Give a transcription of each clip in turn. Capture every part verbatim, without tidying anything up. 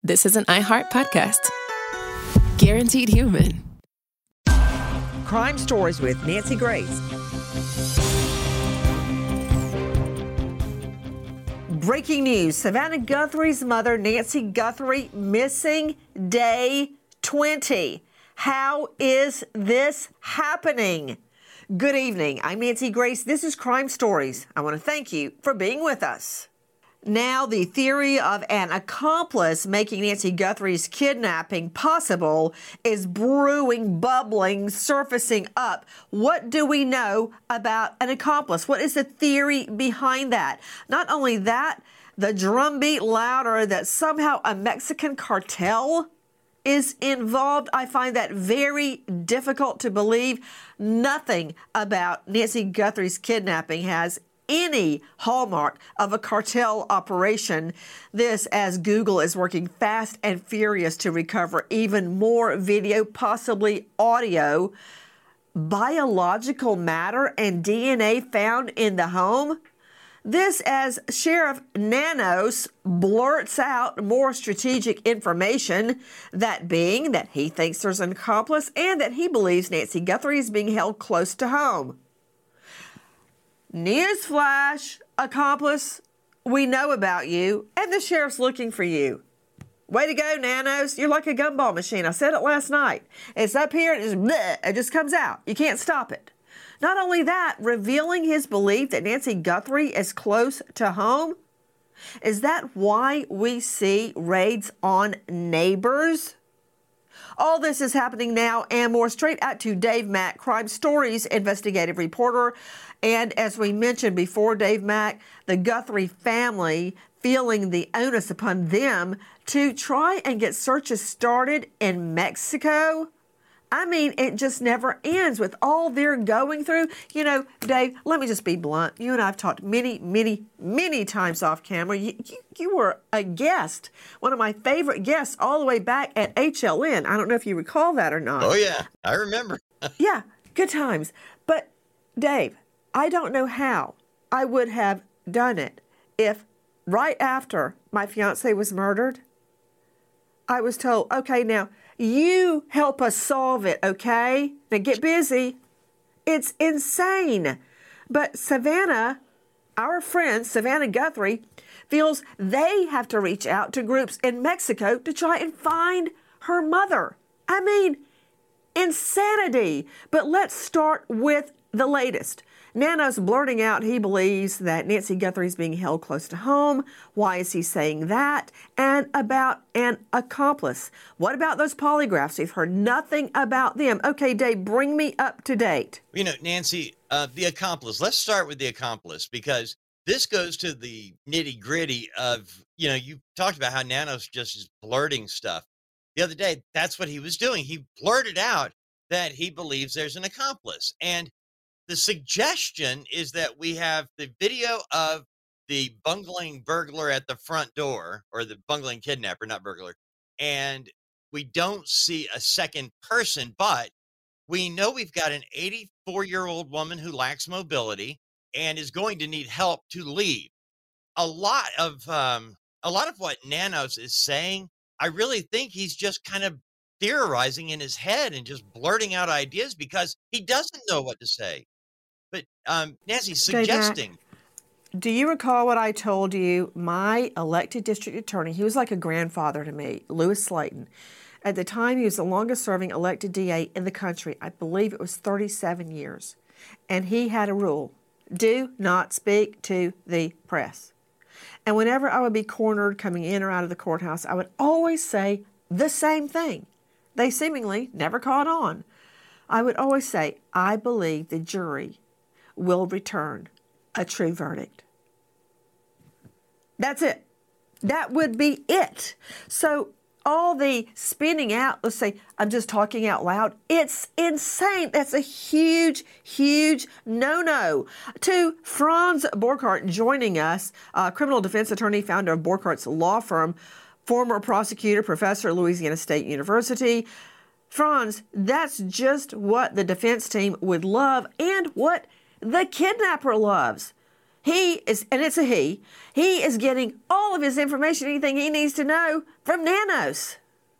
this is an iHeart podcast. Guaranteed human. Crime Stories with Nancy Grace. Breaking news. Savannah Guthrie's mother, Nancy Guthrie, missing day twenty. How is this happening? Good evening. I'm Nancy Grace. This is Crime Stories. I want to thank you for being with us. Now, the theory of an accomplice making Nancy Guthrie's kidnapping possible is brewing, bubbling, surfacing up. What do we know about an accomplice? What is the theory behind that? Not only that, the drumbeat louder that somehow a Mexican cartel is involved. I find that very difficult to believe. Nothing about Nancy Guthrie's kidnapping has any hallmark of a cartel operation. This as Google is working fast and furious to recover even more video, possibly audio. Biological matter and D N A found in the home. This as Sheriff Nanos blurts out more strategic information, that being that he thinks there's an accomplice and that he believes Nancy Guthrie is being held close to home. Newsflash, accomplice, we know about you, and the sheriff's looking for you. Way to go, Nanos. You're like a gumball machine. I said it last night. It's up here, and it just, bleh, it just comes out. You can't stop it. Not only that, revealing his belief that Nancy Guthrie is close to home. Is that why we see raids on neighbors? All this is happening now and more. Straight out to Dave Mack, Crime Stories investigative reporter. And as we mentioned before, Dave Mack, the Guthrie family feeling the onus upon them to try and get searches started in Mexico. I mean, it just never ends with all they're going through. You know, Dave, let me just be blunt. You and I have talked many, many, many times off camera. You, you, you were a guest, one of my favorite guests all the way back at H L N. I don't know if you recall that or not. Oh, yeah, I remember. Yeah, good times. But, Dave, I don't know how I would have done it if right after my fiance was murdered, I was told, okay, now, you help us solve it, okay? Now get busy. It's insane. But Savannah, our friend Savannah Guthrie, feels they have to reach out to groups in Mexico to try and find her mother. I mean, insanity. But let's start with the latest. Nanos blurting out he believes that Nancy Guthrie is being held close to home. Why is he saying that? And about an accomplice. What about those polygraphs? We've heard nothing about them. Okay, Dave, bring me up to date. You know, Nancy, uh, the accomplice. Let's start with the accomplice because this goes to the nitty gritty of, you know, you talked about how Nanos just is blurting stuff. The other day, that's what he was doing. He blurted out that he believes there's an accomplice. And the suggestion is that we have the video of the bungling burglar at the front door, or the bungling kidnapper, not burglar, and we don't see a second person, but we know we've got an eighty-four-year-old woman who lacks mobility and is going to need help to leave. A lot of um, a lot of what Nanos is saying, I really think he's just kind of theorizing in his head and just blurting out ideas because he doesn't know what to say. But um, Nancy, suggesting. Do you recall what I told you? My elected district attorney, he was like a grandfather to me, Lewis Slayton. At the time, he was the longest serving elected D A in the country. I believe it was thirty-seven years. And he had a rule: do not speak to the press. And whenever I would be cornered coming in or out of the courthouse, I would always say the same thing. They seemingly never caught on. I would always say, I believe the jury will return a true verdict. That's it. That would be it. So all the spinning out, let's say, I'm just talking out loud, it's insane. That's a huge, huge no-no. To Franz Borchardt joining us, uh, criminal defense attorney, founder of Borchardt's law firm, former prosecutor, professor at Louisiana State University. Franz, that's just what the defense team would love and what the kidnapper loves. He is, and it's a he, he is getting all of his information, anything he needs to know from Nanos.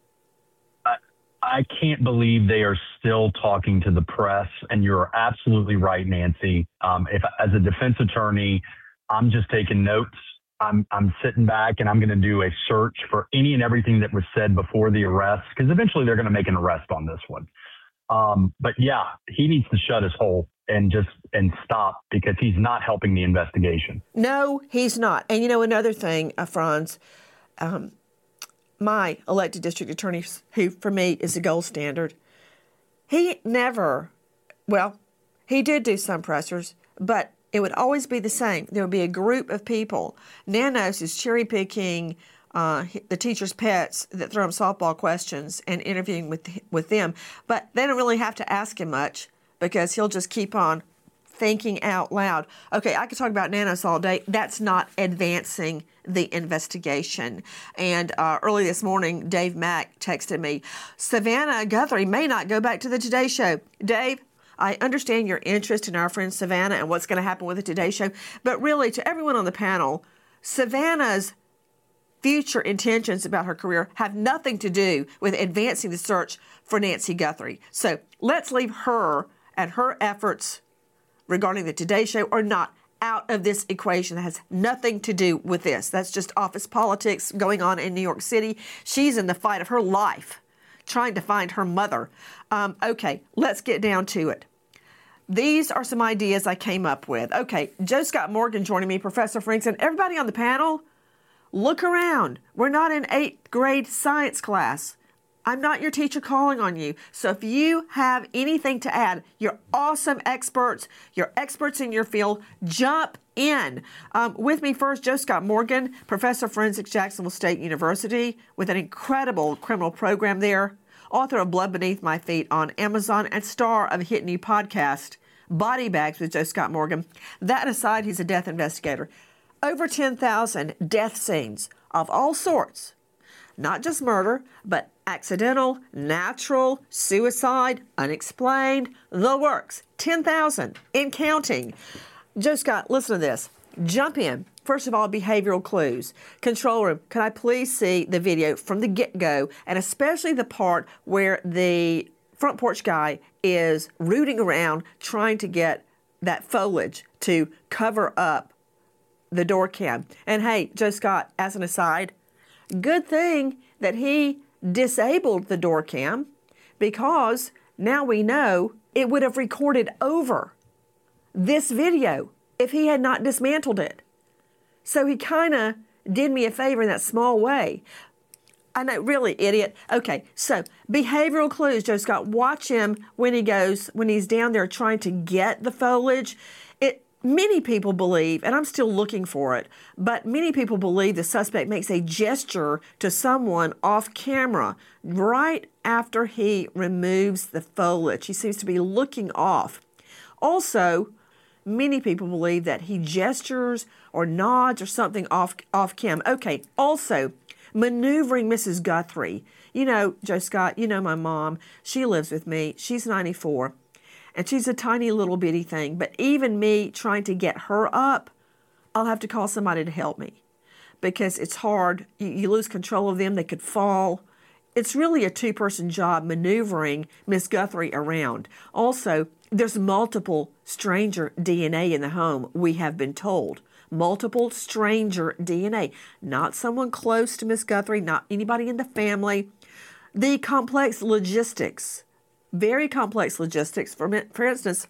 I, I can't believe they are still talking to the press, and you're absolutely right, Nancy. Um, if as a defense attorney, I'm just taking notes. I'm I'm sitting back and I'm going to do a search for any and everything that was said before the arrest, because eventually they're going to make an arrest on this one. Um, but yeah, he needs to shut his hole and just and stop, because he's not helping the investigation. No, he's not. And you know, another thing, uh, Franz, um, my elected district attorney, who for me is the gold standard, he never, well, he did do some pressers, but it would always be the same. There would be a group of people. Nanos is cherry picking uh, the teacher's pets that throw him softball questions and interviewing with with them. But they don't really have to ask him much, because he'll just keep on thinking out loud. Okay, I could talk about Nanos all day. That's not advancing the investigation. And uh, early this morning, Dave Mack texted me, Savannah Guthrie may not go back to the Today Show. Dave, I understand your interest in our friend Savannah and what's going to happen with the Today Show, but really, to everyone on the panel, Savannah's future intentions about her career have nothing to do with advancing the search for Nancy Guthrie. So let's leave her and her efforts regarding the Today Show or not out of this equation. That has nothing to do with this. That's just office politics going on in New York City. She's in the fight of her life, trying to find her mother. Um, okay, let's get down to it. These are some ideas I came up with. Okay, Joe Scott Morgan joining me, Professor Franklin. Everybody on the panel, look around. We're not in eighth grade science class. I'm not your teacher calling on you. So if you have anything to add, you're awesome experts. You're experts in your field. Jump in. Um, with me first, Joe Scott Morgan, Professor of Forensics, Jacksonville State University, with an incredible criminal program there. Author of Blood Beneath My Feet on Amazon and star of a hit new podcast, Body Bags with Joe Scott Morgan. That aside, he's a death investigator. Over ten thousand death scenes of all sorts. Not just murder, but accidental, natural, suicide, unexplained, the works. ten thousand and counting. Joe Scott, listen to this. Jump in. First of all, behavioral clues. Control room, can I please see the video from the get-go, and especially the part where the front porch guy is rooting around trying to get that foliage to cover up the door cam. And hey, Joe Scott, as an aside, good thing that he disabled the door cam, because now we know it would have recorded over this video if he had not dismantled it. So he kind of did me a favor in that small way. I know, really, idiot. Okay, so behavioral clues, Joe Scott. Watch him when he goes, when he's down there trying to get the foliage. It many people believe, and I'm still looking for it, but many people believe the suspect makes a gesture to someone off camera right after he removes the foliage. He seems to be looking off. Also, many people believe that he gestures or nods or something off off cam. Okay, also, maneuvering Missus Guthrie. You know, Joe Scott, you know my mom. She lives with me. She's ninety-four, and she's a tiny little bitty thing. But even me trying to get her up, I'll have to call somebody to help me, because it's hard. You, you lose control of them. They could fall. It's really a two-person job maneuvering Miss Guthrie around. Also, there's multiple stranger D N A in the home, we have been told. Multiple stranger D N A. Not someone close to Miss Guthrie, not anybody in the family. The complex logistics, very complex logistics. For, for instance,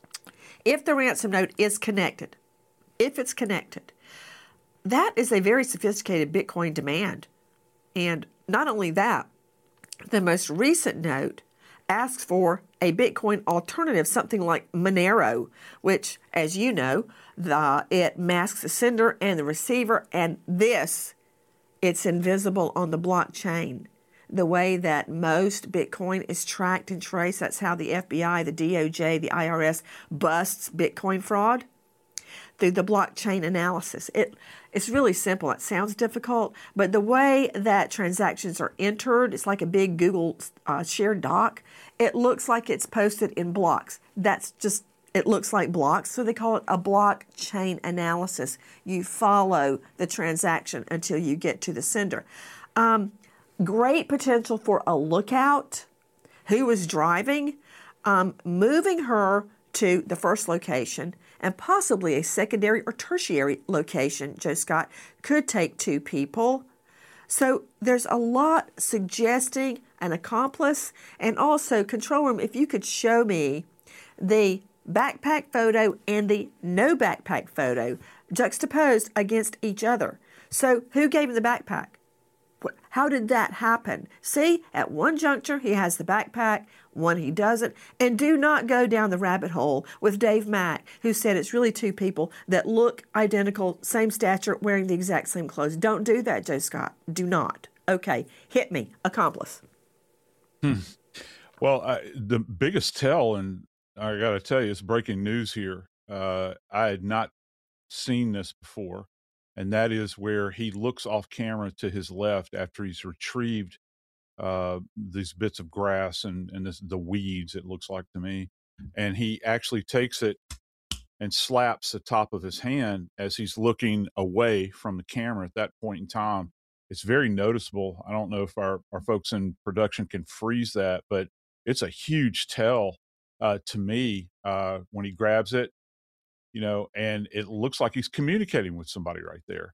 if the ransom note is connected, if it's connected, that is a very sophisticated Bitcoin demand. And not only that, the most recent note asks for a Bitcoin alternative, something like Monero, which, as you know, the, it masks the sender and the receiver, and this, it's invisible on the blockchain. The way that most Bitcoin is tracked and traced, that's how the F B I, the D O J, the I R S busts Bitcoin fraud, through the blockchain analysis. It It's really simple. It sounds difficult, but the way that transactions are entered, it's like a big Google uh, shared doc. It looks like it's posted in blocks. That's just It looks like blocks, so they call it a blockchain analysis. You follow the transaction until you get to the sender. Um, great potential for a lookout. Who was driving? Um, moving her to the first location and possibly a secondary or tertiary location, Joe Scott, could take two people. So there's a lot suggesting an accomplice, and also, control room, if you could show me the backpack photo and the no backpack photo juxtaposed against each other. So who gave him the backpack? How did that happen? See, at one juncture he has the backpack, one he doesn't. And do not go down the rabbit hole with Dave Mack, who said it's really two people that look identical, same stature, wearing the exact same clothes. Don't do that, Joe Scott. Do not. Okay, hit me. Accomplice. Hmm. Well, I, the biggest tell, and I got to tell you, it's breaking news here. Uh, I had not seen this before. And that is where he looks off camera to his left after he's retrieved uh, these bits of grass and, and this, the weeds, it looks like to me. And he actually takes it and slaps the top of his hand as he's looking away from the camera at that point in time. It's very noticeable. I don't know if our, our folks in production can freeze that, but it's a huge tell uh, to me uh, when he grabs it. You know, and it looks like he's communicating with somebody right there.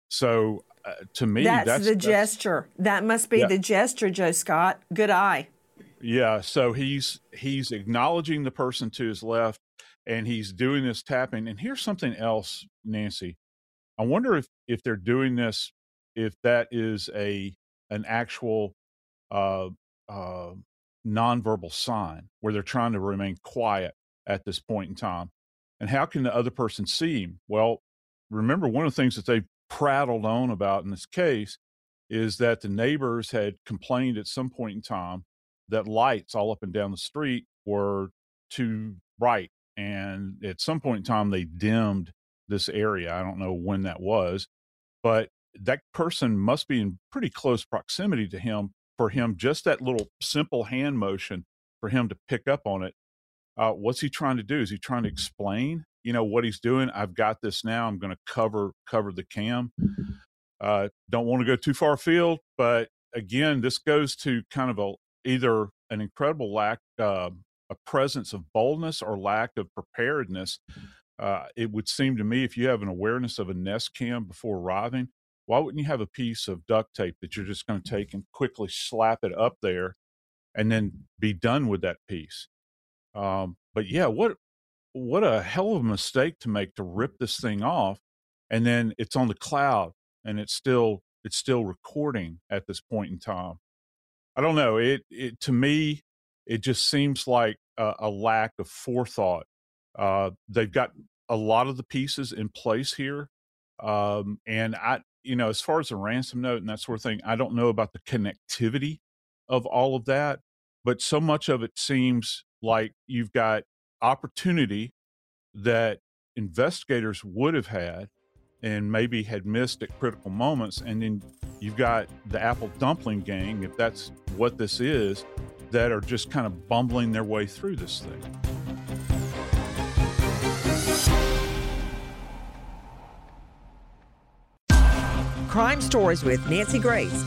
So uh, to me, that's, that's the that's, gesture. That must be yeah. the gesture, Joe Scott. Good eye. Yeah. So he's he's acknowledging the person to his left, and he's doing this tapping. And here's something else, Nancy. I wonder if if they're doing this, if that is a an actual uh, uh, nonverbal sign where they're trying to remain quiet at this point in time. And how can the other person see him? Well, remember, one of the things that they prattled on about in this case is that the neighbors had complained at some point in time that lights all up and down the street were too bright. And at some point in time, they dimmed this area. I don't know when that was, but that person must be in pretty close proximity to him for him, just that little simple hand motion for him to pick up on it. Uh, what's he trying to do? Is he trying to explain, you know, what he's doing? I've got this now. I'm going to cover cover the cam. Uh, don't want to go too far afield, but again, this goes to kind of a either an incredible lack, uh, a presence of boldness or lack of preparedness. Uh, it would seem to me, if you have an awareness of a Nest Cam before arriving, why wouldn't you have a piece of duct tape that you're just going to take and quickly slap it up there and then be done with that piece? Um, but yeah, what, what a hell of a mistake to make to rip this thing off. And then it's on the cloud and it's still, it's still recording at this point in time. I don't know. It, it, to me, it just seems like a, a lack of forethought. Uh, they've got a lot of the pieces in place here. Um, and I, you know, as far as the ransom note and that sort of thing, I don't know about the connectivity of all of that, but so much of it seems like you've got opportunity that investigators would have had and maybe had missed at critical moments. And then you've got the Apple Dumpling Gang, if that's what this is, that are just kind of bumbling their way through this thing. Crime Stories with Nancy Grace.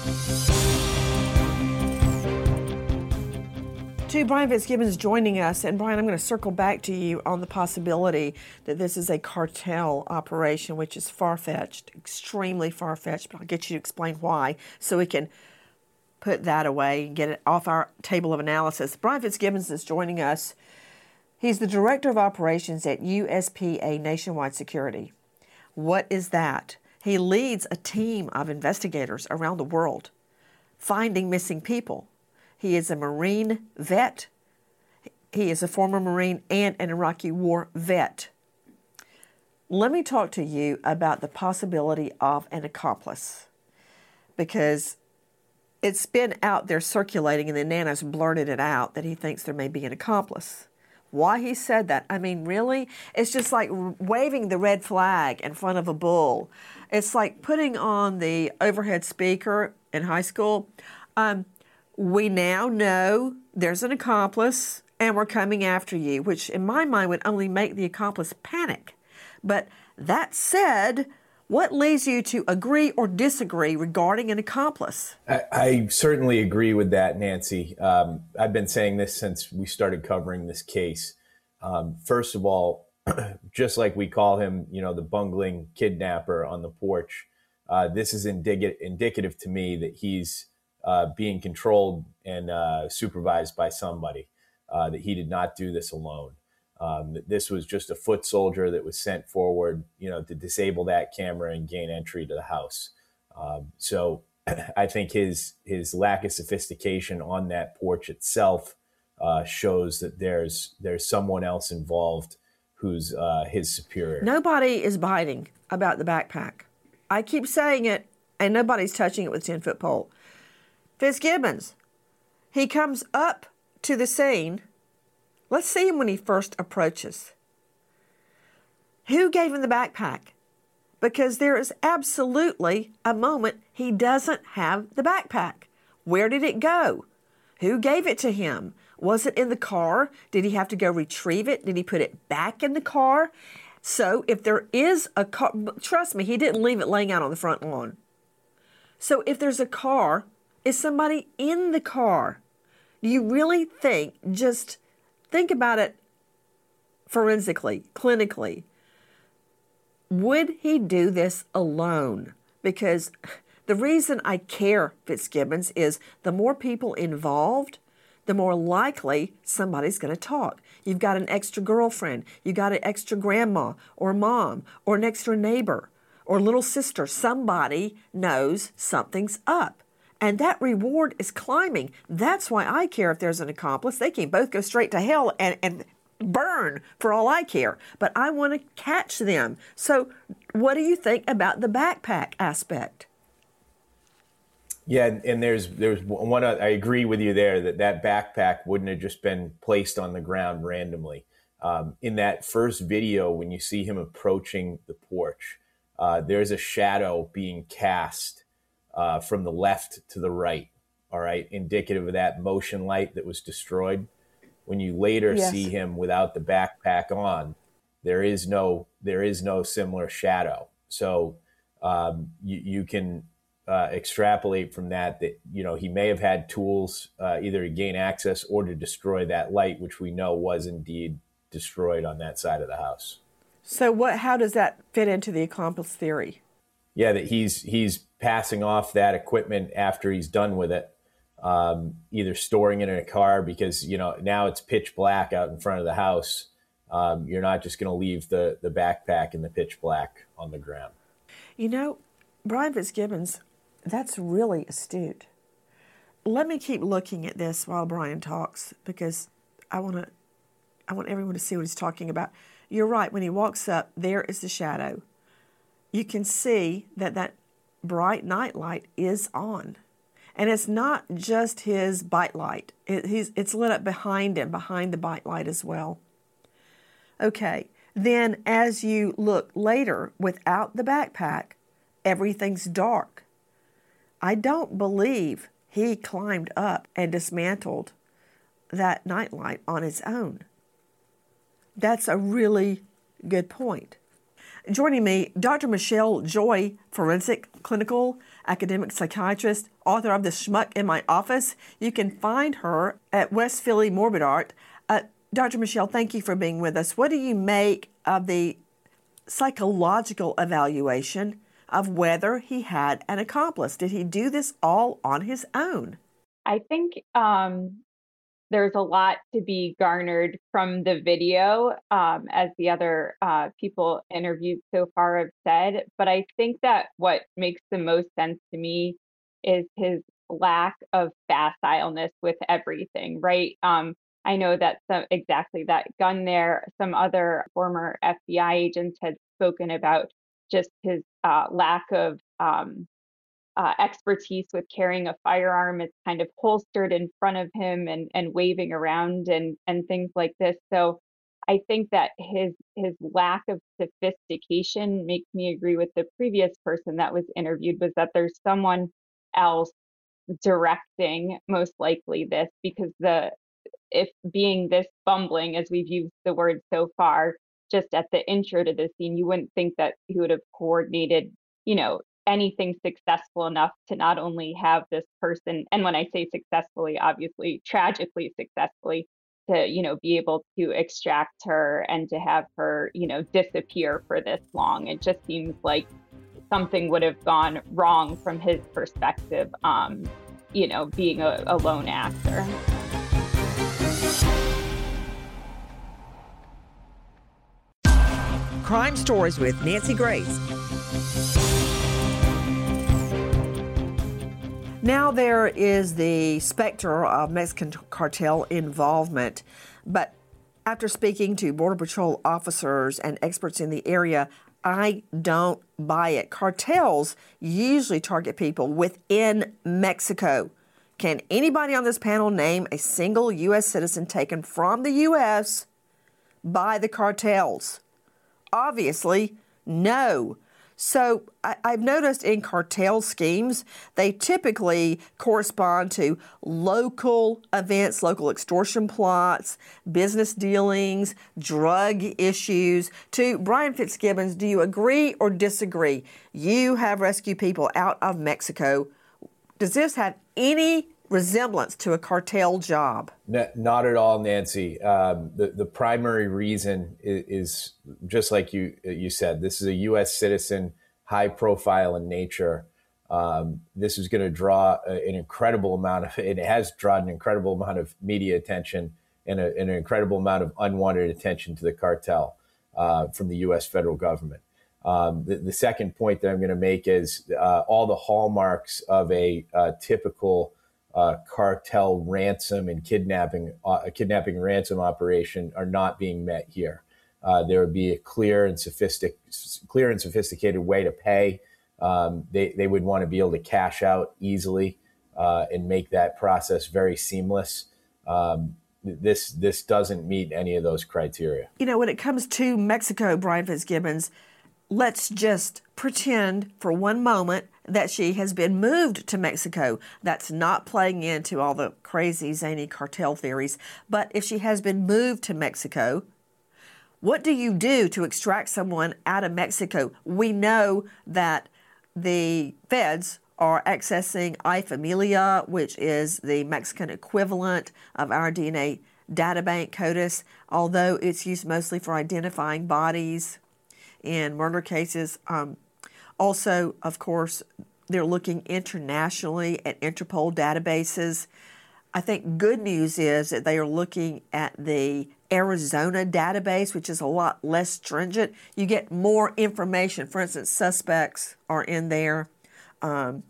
To Brian Fitzgibbons joining us. And Brian, I'm going to circle back to you on the possibility that this is a cartel operation, which is far-fetched, extremely far-fetched, but I'll get you to explain why so we can put that away and get it off our table of analysis. Brian Fitzgibbons is joining us. He's the Director of Operations at U S P A Nationwide Security. What is that? He leads a team of investigators around the world finding missing people. He is a Marine vet. He is a former Marine and an Iraqi war vet. Let me talk to you about the possibility of an accomplice, because it's been out there circulating and then Nano's blurted it out that he thinks there may be an accomplice. Why he said that, I mean, really? It's just like waving the red flag in front of a bull. It's like putting on the overhead speaker in high school. Um, we now know there's an accomplice and we're coming after you, which in my mind would only make the accomplice panic. But that said, what leads you to agree or disagree regarding an accomplice? I, I certainly agree with that, Nancy. Um, I've been saying this since we started covering this case. Um, first of all, just like we call him, you know, the bungling kidnapper on the porch, uh, this is indic- indicative to me that he's uh, being controlled and uh, supervised by somebody, uh, that he did not do this alone. Um, that this was just a foot soldier that was sent forward, you know, to disable that camera and gain entry to the house. Um, so I think his his lack of sophistication on that porch itself uh, shows that there's there's someone else involved who's uh, his superior. Nobody is biting about the backpack. I keep saying it, and nobody's touching it with a ten-foot pole. Fitzgibbons, he comes up to the scene. Let's see him when he first approaches. Who gave him the backpack? Because there is absolutely a moment he doesn't have the backpack. Where did it go? Who gave it to him? Was it in the car? Did he have to go retrieve it? Did he put it back in the car? So if there is a car, trust me, he didn't leave it laying out on the front lawn. So if there's a car, is somebody in the car? Do you really think, just think about it forensically, clinically, would he do this alone? Because the reason I care, Fitzgibbons, is the more people involved, the more likely somebody's going to talk. You've got an extra girlfriend, you got an extra grandma or mom or an extra neighbor or little sister. Somebody knows something's up. And that reward is climbing. That's why I care if there's an accomplice. They can both go straight to hell and, and burn for all I care. But I want to catch them. So what do you think about the backpack aspect? Yeah, and there's there's one. I agree with you there that that backpack wouldn't have just been placed on the ground randomly. Um, in that first video, when you see him approaching the porch, uh, there's a shadow being cast uh, from the left to the right. All right, indicative of that motion light that was destroyed. When you later Yes. see him without the backpack on, there is no there is no similar shadow. So um, you you can. Uh, extrapolate from that that, you know, he may have had tools uh, either to gain access or to destroy that light, which we know was indeed destroyed on that side of the house. So what? How does that fit into the accomplice theory? Yeah, that he's he's passing off that equipment after he's done with it, um, either storing it in a car because, you know, now it's pitch black out in front of the house. Um, you're not just going to leave the, the backpack in the pitch black on the ground. You know, Brian Fitzgibbons, that's really astute. Let me keep looking at this while Brian talks because I want to I want everyone to see what he's talking about. You're right. When he walks up, there is the shadow. You can see that that bright night light is on. And it's not just his bike light. It, he's, it's lit up behind him, behind the bike light as well. Okay. Then as you look later, without the backpack, everything's dark. I don't believe he climbed up and dismantled that nightlight on his own. That's a really good point. Joining me, Doctor Michelle Joy, forensic, clinical, academic psychiatrist, author of The Schmuck in My Office. You can find her at West Philly Morbid Art. Uh, Doctor Michelle, thank you for being with us. What do you make of the psychological evaluation of whether he had an accomplice? Did he do this all on his own? I think um, there's a lot to be garnered from the video, um, as the other uh, people interviewed so far have said. But I think that what makes the most sense to me is his lack of facileness with everything, right? Um, I know that some, exactly that gun there, some other former F B I agents had spoken about just his uh, lack of um, uh, expertise with carrying a firearm. It's kind of holstered in front of him and, and waving around and, and things like this. So I think that his his lack of sophistication makes me agree with the previous person that was interviewed, was that there's someone else directing most likely this, because the if being this bumbling, as we've used the word so far, just at the intro to the scene, you wouldn't think that he would have coordinated, you know, anything successful enough to not only have this person, and when I say successfully, obviously tragically successfully, to, you know, be able to extract her and to have her, you know, disappear for this long. It just seems like something would have gone wrong from his perspective, um, you know, being a, a lone actor. Crime Stories with Nancy Grace. Now there is the specter of Mexican cartel involvement, but after speaking to Border Patrol officers and experts in the area, I don't buy it. Cartels usually target people within Mexico. Can anybody on this panel name a single U S citizen taken from the U S by the cartels? Obviously, no. So I, I've noticed in cartel schemes, they typically correspond to local events, local extortion plots, business dealings, drug issues. To Brian Fitzgibbons, do you agree or disagree? You have rescued people out of Mexico. Does this have any resemblance to a cartel job? No, not at all, Nancy. Um, the, the primary reason is, is just like you you said, this is a U S citizen, high profile in nature. Um, this is going to draw a, an incredible amount of, it has drawn an incredible amount of media attention and, a, and an incredible amount of unwanted attention to the cartel uh, from the U S federal government. Um, the, the second point that I'm going to make is uh, all the hallmarks of a uh, typical Uh, cartel ransom and kidnapping, uh, kidnapping ransom operation are not being met here. Uh, there would be a clear and sophistic, clear and sophisticated way to pay. Um, they they would want to be able to cash out easily uh, and make that process very seamless. Um, this this doesn't meet any of those criteria. You know, when it comes to Mexico, Brian Fitzgibbons, let's just pretend for one moment that she has been moved to Mexico. That's not playing into all the crazy, zany cartel theories. But if she has been moved to Mexico, what do you do to extract someone out of Mexico? We know that the feds are accessing iFamilia, which is the Mexican equivalent of our D N A databank, CODIS, although it's used mostly for identifying bodies in murder cases. Um, also, of course, they're looking internationally at Interpol databases. I think good news is that they are looking at the Arizona database, which is a lot less stringent. You get more information. For instance, suspects are in there. Um,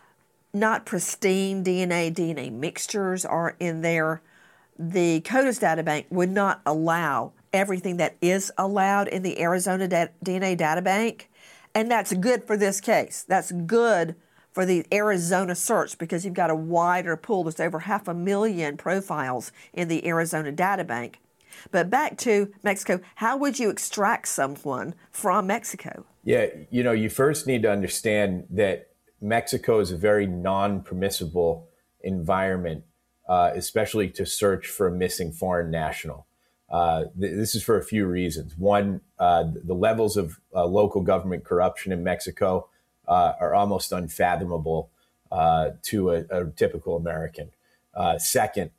not pristine D N A, D N A mixtures are in there. The CODIS databank would not allow everything that is allowed in the Arizona da- D N A databank. And that's good for this case. That's good for the Arizona search because you've got a wider pool. There's over half a million profiles in the Arizona databank. But back to Mexico, how would you extract someone from Mexico? Yeah, you know, you first need to understand that Mexico is a very non-permissible environment, uh, especially to search for a missing foreign national. Uh, th- this is for a few reasons. One, uh, the levels of uh, local government corruption in Mexico uh, are almost unfathomable uh, to a, a typical American. Uh, second,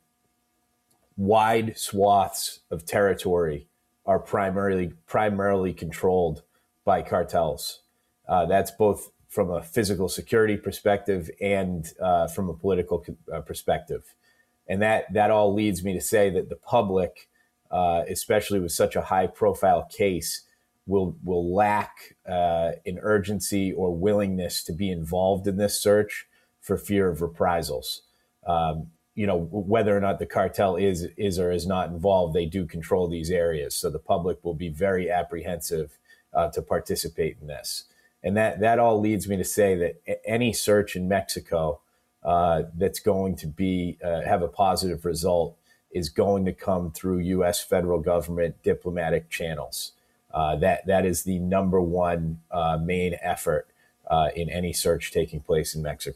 wide swaths of territory are primarily primarily controlled by cartels. Uh, that's both from a physical security perspective and uh, from a political uh, perspective. And that, that all leads me to say that the public, Uh, especially with such a high-profile case, will will lack uh, an urgency or willingness to be involved in this search for fear of reprisals. Um, you know, whether or not the cartel is is or is not involved, they do control these areas, so the public will be very apprehensive uh, to participate in this. And that that all leads me to say that any search in Mexico uh, that's going to be uh, have a positive result is going to come through U S federal government diplomatic channels. Uh, that that is the number one uh, main effort uh, in any search taking place in Mexico.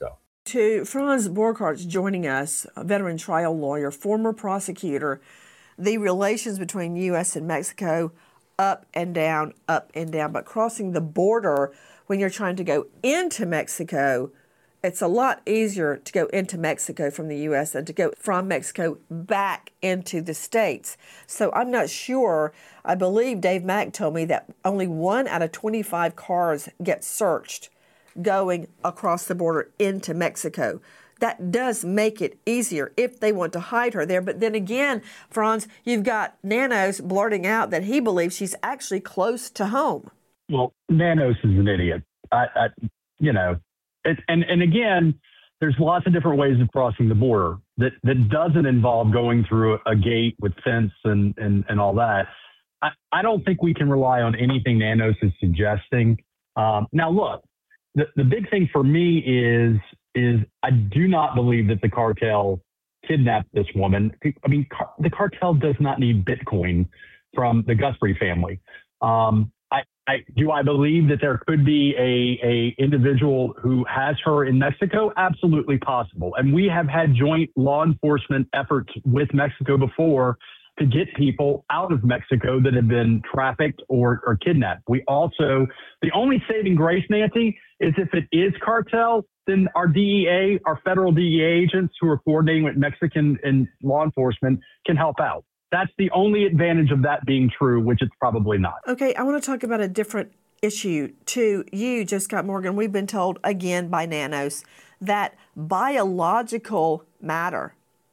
To Franz Borchardt joining us, a veteran trial lawyer, former prosecutor, the relations between U S and Mexico, up and down, up and down. But crossing the border when you're trying to go into Mexico, it's a lot easier to go into Mexico from the U S than to go from Mexico back into the States. So I'm not sure. I believe Dave Mack told me that only one out of twenty-five cars get searched going across the border into Mexico. That does make it easier if they want to hide her there. But then again, Franz, you've got Nanos blurting out that he believes she's actually close to home. Well, Nanos is an idiot. I, I you know, it, and, and again, there's lots of different ways of crossing the border that, that doesn't involve going through a gate with fence and, and, and all that. I, I don't think we can rely on anything Nanos is suggesting. Um, now, look, the, the big thing for me is, is I do not believe that the cartel kidnapped this woman. I mean, car, the cartel does not need Bitcoin from the Guthrie family. Um, I, I, do I believe that there could be a, a individual who has her in Mexico? Absolutely possible. And we have had joint law enforcement efforts with Mexico before to get people out of Mexico that have been trafficked or, or kidnapped. We also, the only saving grace, Nancy, is if it is cartel, then our D E A, our federal D E A agents who are coordinating with Mexican and law enforcement can help out. That's the only advantage of that being true, which it's probably not. Okay, I want to talk about a different issue to you, Joe Scott Morgan. We've been told again by Nanos that biological matter,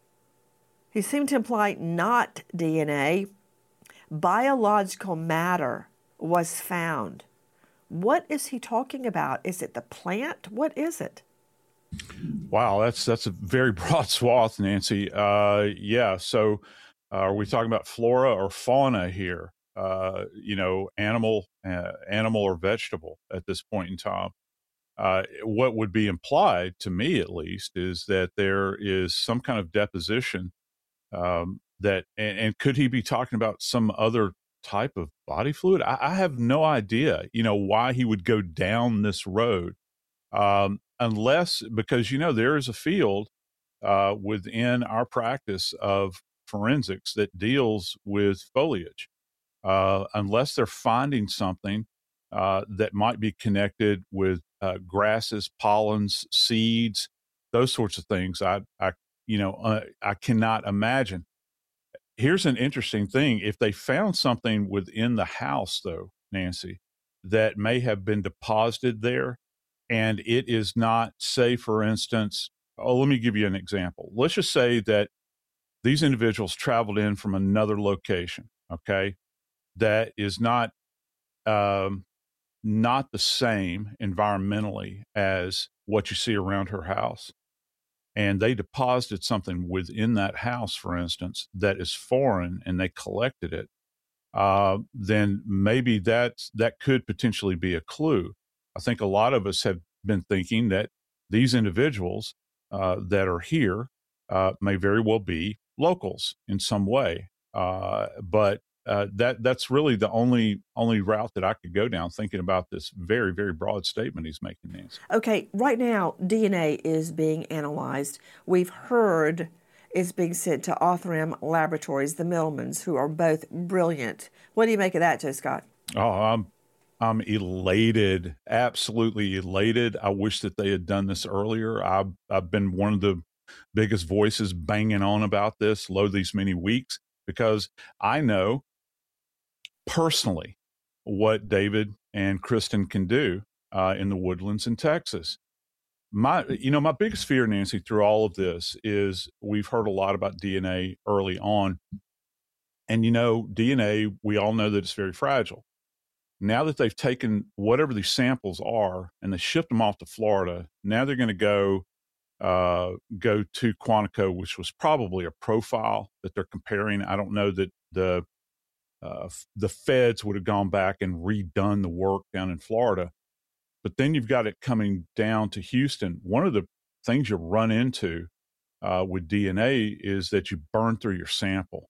he seemed to imply not D N A, biological matter was found. What is he talking about? Is it the plant? What is it? Wow, that's that's a very broad swath, Nancy. Uh, yeah, so uh, are we talking about flora or fauna here? Uh, you know, animal, uh, animal or vegetable at this point in time? Uh, what would be implied, to me at least, is that there is some kind of deposition um, that, and, and could he be talking about some other type of body fluid? I, I have no idea, you know, why he would go down this road, um, unless, because, you know, there is a field uh, within our practice of forensics that deals with foliage. Uh, unless they're finding something uh, that might be connected with uh, grasses, pollens, seeds, those sorts of things, I, I you know, uh, I cannot imagine. Here's an interesting thing. If they found something within the house, though, Nancy, that may have been deposited there, and it is not, say, for instance, oh, let me give you an example. Let's just say that these individuals traveled in from another location, okay, that is not um, not the same environmentally as what you see around her house. And they deposited something within that house, for instance, that is foreign, and they collected it, uh, then maybe that's, that could potentially be a clue. I think a lot of us have been thinking that these individuals uh, that are here uh, may very well be locals in some way. Uh, but uh, that that's really the only only route that I could go down, thinking about this very, very broad statement he's making, Nancy. Okay, right now, D N A is being analyzed. We've heard it's being sent to Othram Laboratories, the Millmans, who are both brilliant. What do you make of that, Joe Scott? Oh, I'm I'm elated, absolutely elated. I wish that they had done this earlier. I've I've been one of the biggest voices banging on about this, lo these many weeks, because I know personally what David and Kristen can do uh, in the woodlands in Texas. My, you know, my biggest fear, Nancy, through all of this is we've heard a lot about D N A early on. And, you know, D N A, we all know that it's very fragile. Now that they've taken whatever these samples are and they shipped them off to Florida, now they're going to go uh, go to Quantico, which was probably a profile that they're comparing. I don't know that the uh, the feds would have gone back and redone the work down in Florida. But then you've got it coming down to Houston. One of the things you run into uh, with D N A is that you burn through your sample.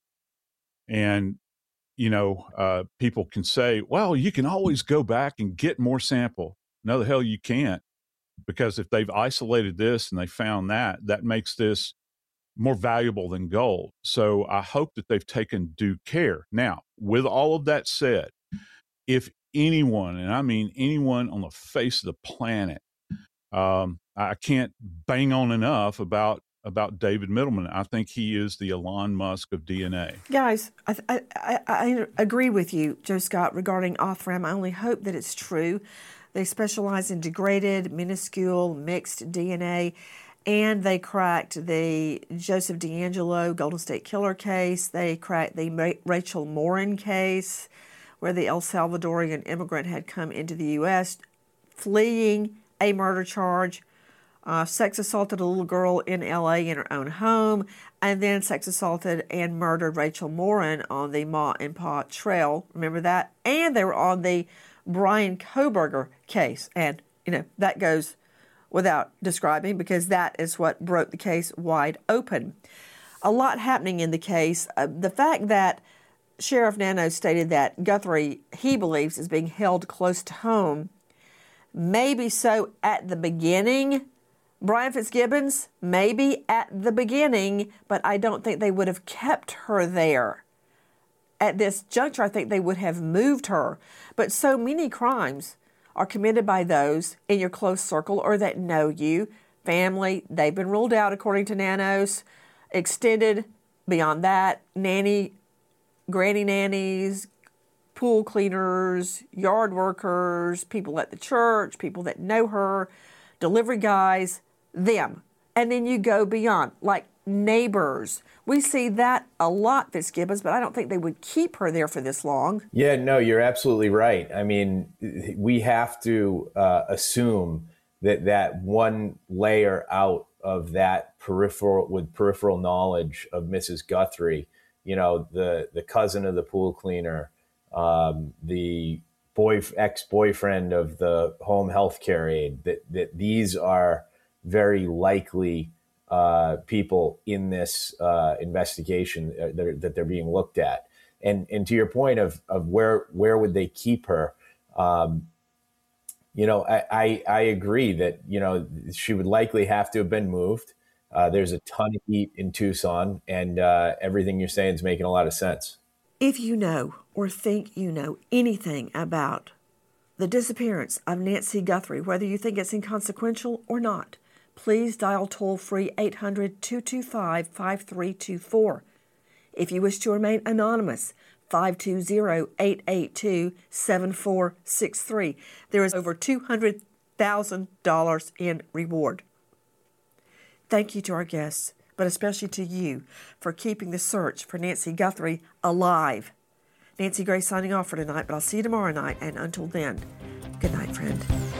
And, you know, uh, people can say, well, you can always go back and get more sample. No, the hell you can't. because if they've isolated this and they found that, that makes this more valuable than gold. So I hope that they've taken due care. Now, with all of that said, if anyone, and I mean anyone on the face of the planet, um, I can't bang on enough about about David Middleman. I think he is the Elon Musk of D N A. Guys, I, I, I, I agree with you, Joe Scott, regarding Othram. I only hope that it's true. They specialize in degraded, minuscule, mixed D N A, and they cracked the Joseph DeAngelo Golden State Killer case. They cracked the Rachel Morin case, where the El Salvadorian immigrant had come into the U S fleeing a murder charge, uh, sex assaulted a little girl in L A in her own home, and then sex assaulted and murdered Rachel Morin on the Ma and Pa Trail. Remember that? And they were on the Brian Kohberger case. And, you know, that goes without describing because that is what broke the case wide open. A lot happening in the case. Uh, the fact that Sheriff Nano stated that Guthrie, he believes, is being held close to home, maybe so at the beginning. Brian Fitzgibbons, maybe at the beginning, but I don't think they would have kept her there. At this juncture, I think they would have moved her. But so many crimes are committed by those in your close circle or that know you. Family, they've been ruled out according to Nanos. Extended beyond that, nanny, granny nannies, pool cleaners, yard workers, people at the church, people that know her, delivery guys, them. And then you go beyond, like neighbors. We see that a lot, Fitzgibbons, but I don't think they would keep her there for this long. Yeah, no, you're absolutely right. I mean, we have to uh, assume that that one layer out of that peripheral, with peripheral knowledge of Missus Guthrie, you know, the, the cousin of the pool cleaner, um, the boy, ex-boyfriend of the home health care aide, that, that these are very likely uh, people in this uh, investigation that, are, that they're being looked at. And and to your point of of where where would they keep her, um, you know, I, I I agree that, you know, she would likely have to have been moved. Uh, there's a ton of heat in Tucson, and uh, everything you're saying is making a lot of sense. If you know or think you know anything about the disappearance of Nancy Guthrie, whether you think it's inconsequential or not, please dial toll-free eight hundred, two two five, five three two four. If you wish to remain anonymous, five two zero, eight eight two, seven four six three. There is over two hundred thousand dollars in reward. Thank you to our guests, but especially to you for keeping the search for Nancy Guthrie alive. Nancy Gray signing off for tonight, but I'll see you tomorrow night, and until then, good night, friend.